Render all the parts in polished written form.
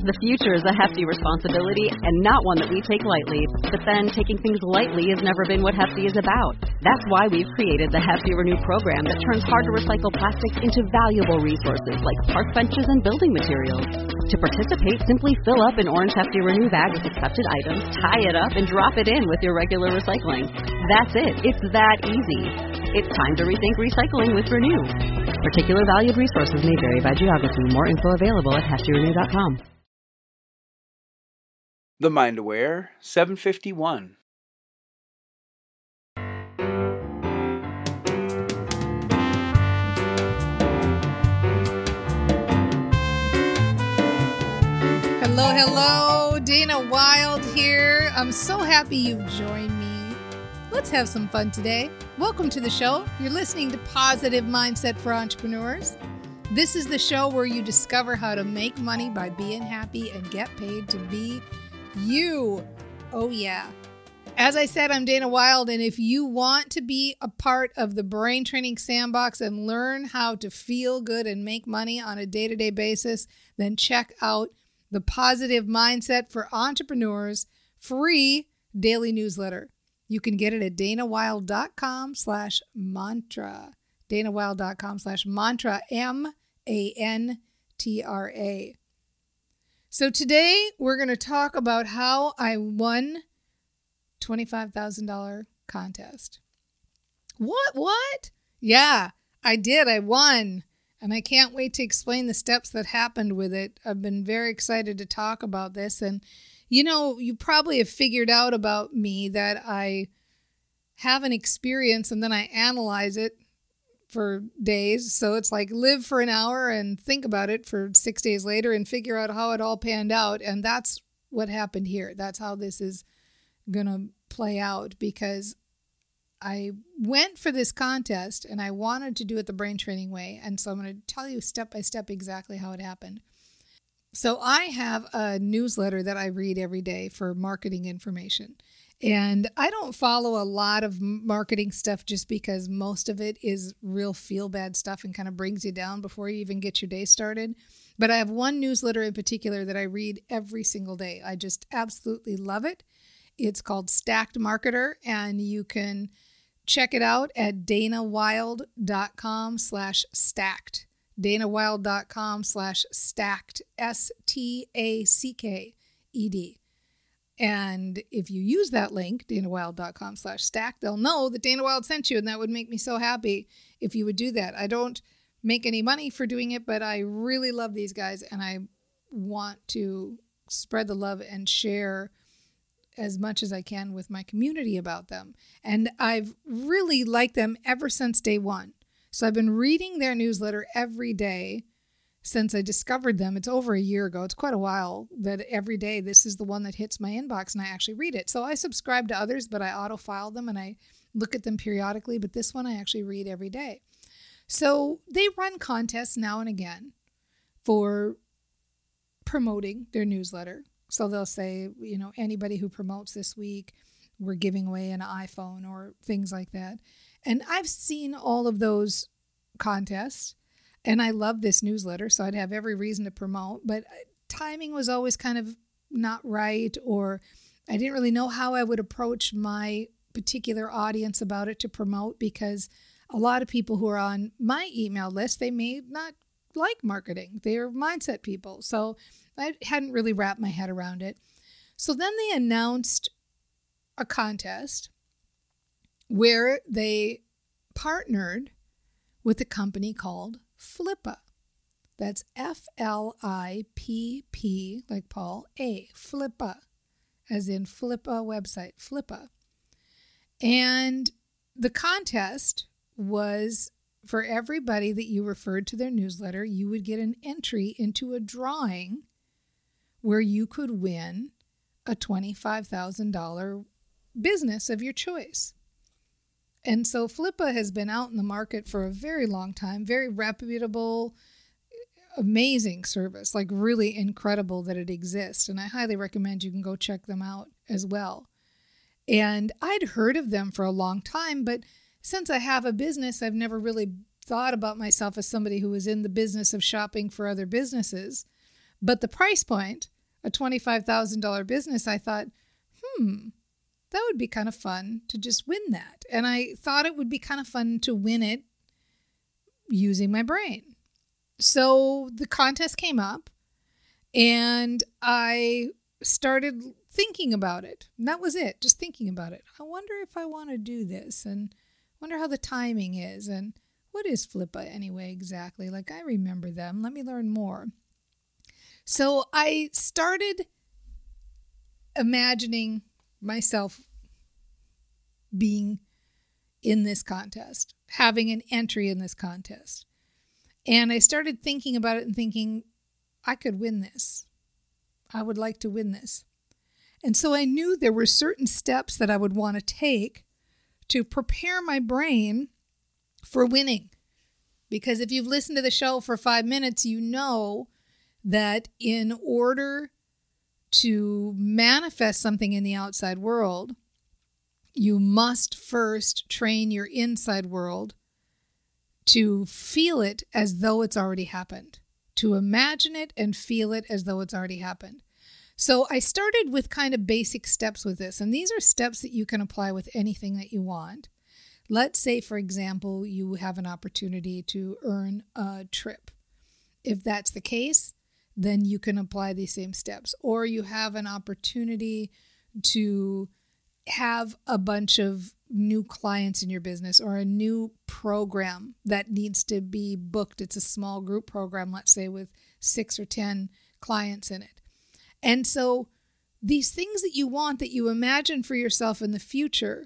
The future is a hefty responsibility and not one that we take lightly. But then taking things lightly has never been what Hefty is about. That's why we've created the Hefty Renew program that turns hard-to-recycle plastics into valuable resources like park benches and building materials. To participate, simply fill up an orange Hefty Renew bag with accepted items, tie it up, and drop it in with your regular recycling. That's it. It's that easy. It's time to rethink recycling with Renew. Particular valued resources may vary by geography. More info available at heftyrenew.com. The Mind Aware 751. Hello, Dana Wilde here. I'm so happy you've joined me. Let's have some fun today. Welcome to the show. You're listening to Positive Mindset for Entrepreneurs. This is the show where you discover how to make money by being happy and get paid to be you. Oh yeah. As I said, I'm Dana Wilde, and if you want to be a part of the Brain Training Sandbox and learn how to feel good and make money on a day-to-day basis, then check out the Positive Mindset for Entrepreneurs free daily newsletter. You can get it at danawilde.com/mantra. danawilde.com/mantra, MANTRA. So today we're going to talk about how I won $25,000 contest. What? Yeah, I did. I won. And I can't wait to explain the steps that happened with it. I've been very excited to talk about this. And, you probably have figured out about me that I have an experience and then I analyze it for days. So it's like live for an hour and think about it for 6 days later and figure out how it all panned out. And that's what happened here. That's how this is going to play out, because I went for this contest and I wanted to do it the brain training way. And so I'm going to tell you step by step exactly how it happened. So I have a newsletter that I read every day for marketing information. And I don't follow a lot of marketing stuff just because most of it is real feel-bad stuff and kind of brings you down before you even get your day started. But I have one newsletter in particular that I read every single day. I just absolutely love it. It's called Stacked Marketer, and you can check it out at danawilde.com/stacked. danawilde.com/stacked, STACKED. And if you use that link, danawilde.com/stacked, they'll know that Dana Wilde sent you, and that would make me so happy if you would do that. I don't make any money for doing it, but I really love these guys, and I want to spread the love and share as much as I can with my community about them. And I've really liked them ever since day one. So I've been reading their newsletter every day since I discovered them. It's over a year ago. It's quite a while that every day this is the one that hits my inbox and I actually read it. So I subscribe to others, but I auto-file them and I look at them periodically. But this one I actually read every day. So they run contests now and again for promoting their newsletter. So they'll say, anybody who promotes this week, we're giving away an iPhone or things like that. And I've seen all of those contests, and I love this newsletter, so I'd have every reason to promote. But timing was always kind of not right, or I didn't really know how I would approach my particular audience about it to promote, because a lot of people who are on my email list, they may not like marketing. They're mindset people. So I hadn't really wrapped my head around it. So then they announced a contest where they partnered with a company called Flippa. That's FLIPP, like Paul, A, Flippa, as in Flippa website, Flippa. And the contest was for everybody that you referred to their newsletter, you would get an entry into a drawing where you could win a $25,000 business of your choice. And so Flippa has been out in the market for a very long time, very reputable, amazing service, like really incredible that it exists. And I highly recommend you can go check them out as well. And I'd heard of them for a long time, but since I have a business, I've never really thought about myself as somebody who was in the business of shopping for other businesses. But the price point a $25,000 business, I thought, that would be kind of fun to just win that. And I thought it would be kind of fun to win it using my brain. So the contest came up and I started thinking about it. And that was it, just thinking about it. I wonder if I want to do this, and wonder how the timing is, and what is Flippa anyway exactly? Like, I remember them. Let me learn more. So I started imagining myself being in this contest, having an entry in this contest. And I started thinking about it and thinking, I could win this. I would like to win this. And so I knew there were certain steps that I would want to take to prepare my brain for winning. Because if you've listened to the show for 5 minutes, you know that in order to manifest something in the outside world, you must first train your inside world to feel it as though it's already happened, to imagine it and feel it as though it's already happened. So I started with kind of basic steps with this, and these are steps that you can apply with anything that you want. Let's say, for example, you have an opportunity to earn a trip. If that's the case, then you can apply these same steps. Or you have an opportunity to have a bunch of new clients in your business, or a new program that needs to be booked. It's a small group program, let's say, with 6 or 10 clients in it. And so these things that you want, that you imagine for yourself in the future,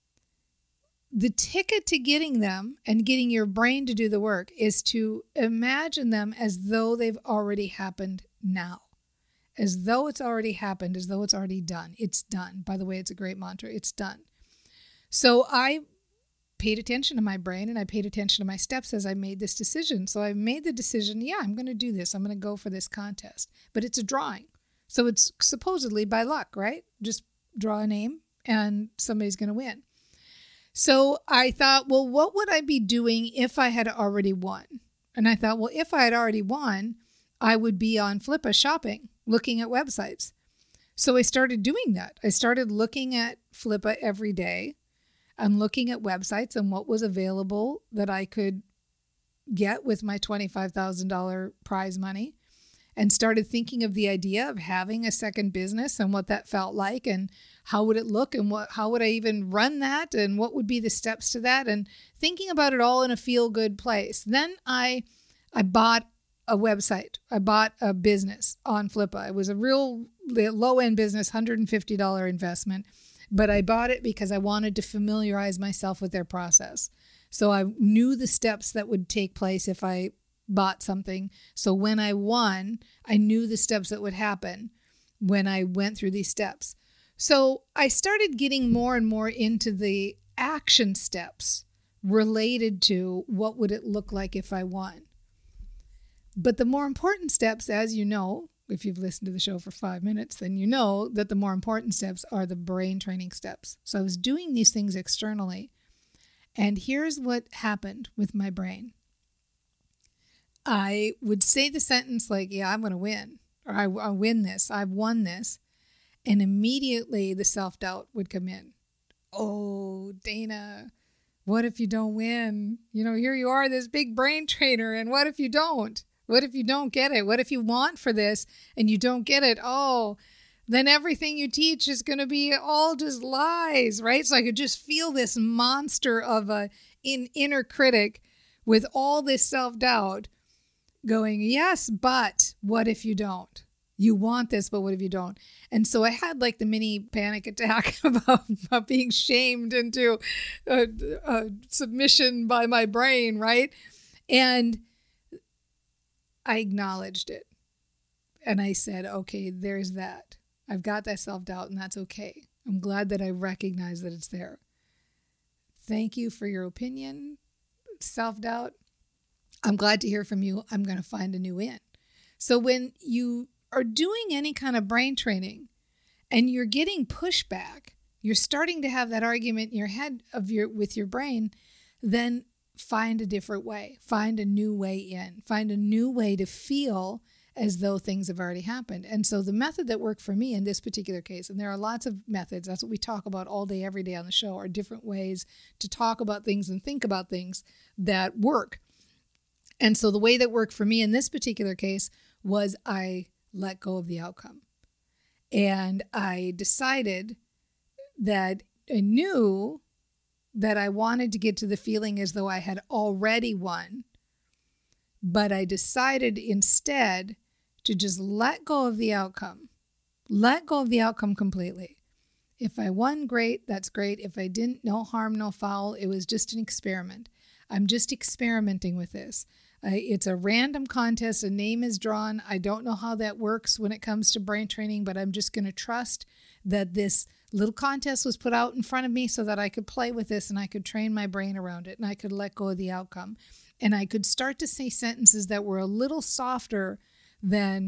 the ticket to getting them and getting your brain to do the work is to imagine them as though they've already happened now. As though it's already happened, as though it's already done. It's done. By the way, it's a great mantra. It's done. So I paid attention to my brain, and I paid attention to my steps as I made this decision. So I made the decision, I'm going to do this. I'm going to go for this contest. But it's a drawing. So it's supposedly by luck, right? Just draw a name and somebody's going to win. So I thought, well, what would I be doing if I had already won? And I thought, well, if I had already won, I would be on Flippa shopping, looking at websites. So I started doing that. I started looking at Flippa every day and looking at websites and what was available that I could get with my $25,000 prize money, and started thinking of the idea of having a second business and what that felt like and how would it look and how would I even run that and what would be the steps to that, and thinking about it all in a feel-good place. Then I bought a website. I bought a business on Flippa. It was a real low-end business, $150 investment, but I bought it because I wanted to familiarize myself with their process. So I knew the steps that would take place if I bought something. So when I won, I knew the steps that would happen when I went through these steps. So I started getting more and more into the action steps related to what would it look like if I won. But the more important steps, as you know, if you've listened to the show for 5 minutes, then you know that the more important steps are the brain training steps. So I was doing these things externally. And here's what happened with my brain. I would say the sentence like, I'm going to win, or I win this, I've won this. And immediately the self-doubt would come in. Oh, Dana, what if you don't win? Here you are, this big brain trainer, and what if you don't? What if you don't get it? What if you want for this and you don't get it? Oh, then everything you teach is going to be all just lies, right? So I could just feel this monster of an inner critic with all this self-doubt going, yes, but what if you don't? You want this, but what if you don't? And so I had like the mini panic attack about being shamed into submission by my brain, right? And I acknowledged it. And I said, okay, there's that. I've got that self-doubt, and that's okay. I'm glad that I recognize that it's there. Thank you for your opinion, self-doubt. I'm glad to hear from you. I'm going to find a new in. So when you are doing any kind of brain training and you're getting pushback, you're starting to have that argument in your head with your brain, then find a different way. Find a new way in. Find a new way to feel as though things have already happened. And so the method that worked for me in this particular case, and there are lots of methods, that's what we talk about all day, every day on the show, are different ways to talk about things and think about things that work. And so the way that worked for me in this particular case was I let go of the outcome. And I decided that I knew that I wanted to get to the feeling as though I had already won. But I decided instead to just let go of the outcome. Let go of the outcome completely. If I won, great, that's great. If I didn't, no harm, no foul. It was just an experiment. I'm just experimenting with this. It's a random contest. A name is drawn. I don't know how that works when it comes to brain training, but I'm just going to trust that this little contest was put out in front of me so that I could play with this and I could train my brain around it and I could let go of the outcome. And I could start to say sentences that were a little softer than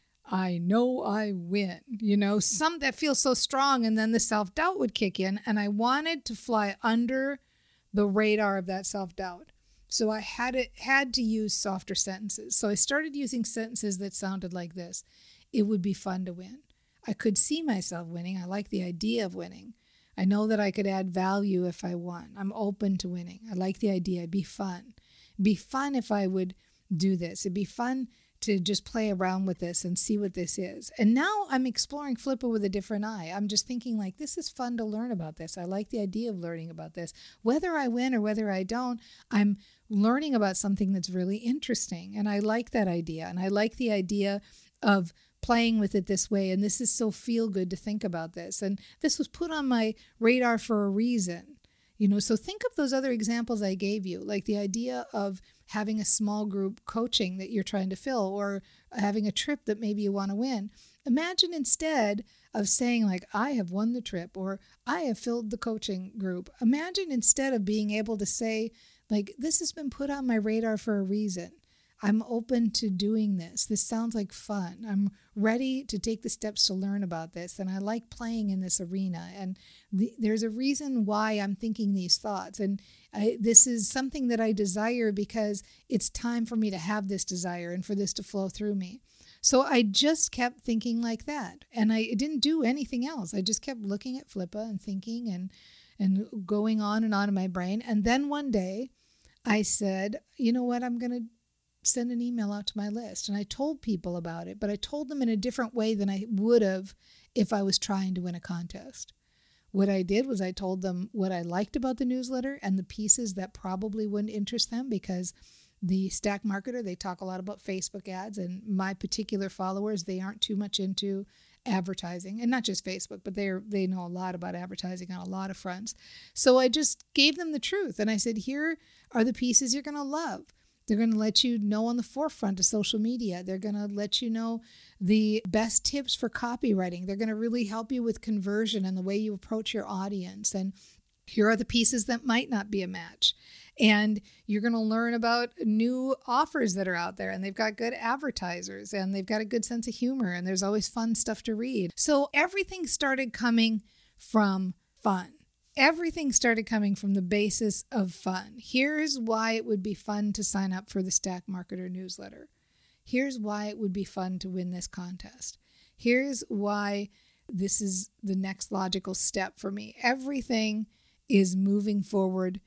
I know I win, some that feel so strong, and then the self-doubt would kick in, and I wanted to fly under the radar of that self-doubt. So I had to use softer sentences. So I started using sentences that sounded like this. It would be fun to win. I could see myself winning. I like the idea of winning. I know that I could add value if I won. I'm open to winning. I like the idea. It'd be fun. It'd be fun if I would do this. It'd be fun to just play around with this and see what this is. And now I'm exploring Flippa with a different eye. I'm just thinking like, this is fun to learn about this. I like the idea of learning about this. Whether I win or whether I don't, I'm learning about something that's really interesting. And I like that idea. And I like the idea of playing with it this way. And this is so feel good to think about this. And this was put on my radar for a reason. So think of those other examples I gave you, like the idea of having a small group coaching that you're trying to fill, or having a trip that maybe you want to win. Imagine instead of saying like, I have won the trip, or I have filled the coaching group. Imagine instead of being able to say like, this has been put on my radar for a reason. I'm open to doing this. This sounds like fun. I'm ready to take the steps to learn about this. And I like playing in this arena. And there's a reason why I'm thinking these thoughts. And this is something that I desire because it's time for me to have this desire and for this to flow through me. So I just kept thinking like that. And I didn't do anything else. I just kept looking at Flippa and thinking and going on in my brain. And then one day I said, you know what, I'm going to send an email out to my list. And I told people about it, but I told them in a different way than I would have if I was trying to win a contest. What I did was I told them what I liked about the newsletter and the pieces that probably wouldn't interest them, because the Stack Marketer, they talk a lot about Facebook ads, and my particular followers, they aren't too much into advertising, and not just Facebook, but they know a lot about advertising on a lot of fronts. So I just gave them the truth. And I said, here are the pieces you're going to love. They're going to let you know on the forefront of social media. They're going to let you know the best tips for copywriting. They're going to really help you with conversion and the way you approach your audience. And here are the pieces that might not be a match. And you're going to learn about new offers that are out there, and they've got good advertisers, and they've got a good sense of humor, and there's always fun stuff to read. So everything started coming from fun. Everything started coming from the basis of fun. Here's why it would be fun to sign up for the Stack Marketer newsletter. Here's why it would be fun to win this contest. Here's why this is the next logical step for me. Everything is moving forward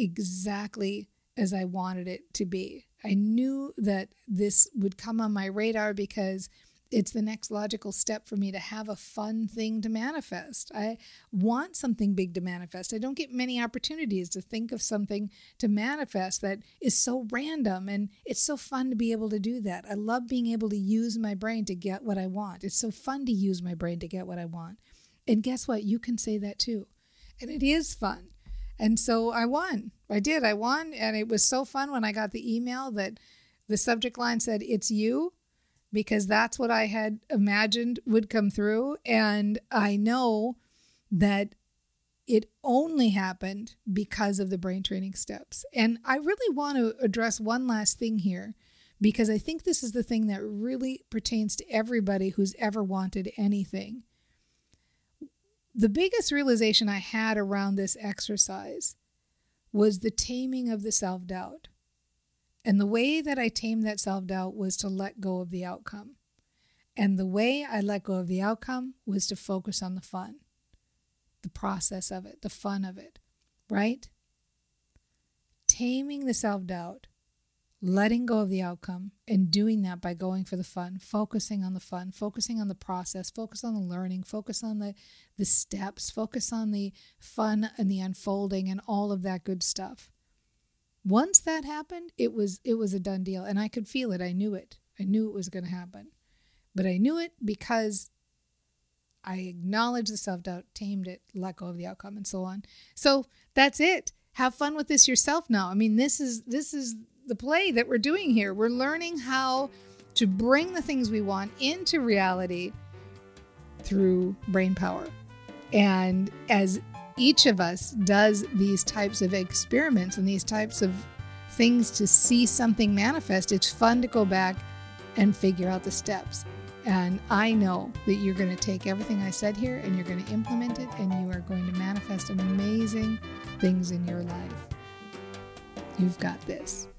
exactly as I wanted it to be. I knew that this would come on my radar because it's the next logical step for me to have a fun thing to manifest. I want something big to manifest. I don't get many opportunities to think of something to manifest that is so random, and it's so fun to be able to do that. I love being able to use my brain to get what I want. It's so fun to use my brain to get what I want. And guess what? You can say that too. And it is fun. And so I won. I won. And it was so fun when I got the email that the subject line said, "It's you," because that's what I had imagined would come through. And I know that it only happened because of the brain training steps. And I really want to address one last thing here, because I think this is the thing that really pertains to everybody who's ever wanted anything. The biggest realization I had around this exercise was the taming of the self-doubt. And the way that I tamed that self-doubt was to let go of the outcome. And the way I let go of the outcome was to focus on the fun, the process of it, the fun of it, right? Taming the self-doubt, letting go of the outcome, and doing that by going for the fun, focusing on the process, focus on the learning, focus on the steps, focus on the fun and the unfolding and all of that good stuff. Once that happened, it was a done deal, and I could feel it. I knew it. I knew it was going to happen. But I knew it because I acknowledged the self-doubt, tamed it, let go of the outcome, and so on. So that's it. Have fun with this yourself now. I mean, this is the play that we're doing here. We're learning how to bring the things we want into reality through brain power. And as each of us does these types of experiments and these types of things to see something manifest, it's fun to go back and figure out the steps. And I know that you're going to take everything I said here and you're going to implement it, and you are going to manifest amazing things in your life. You've got this.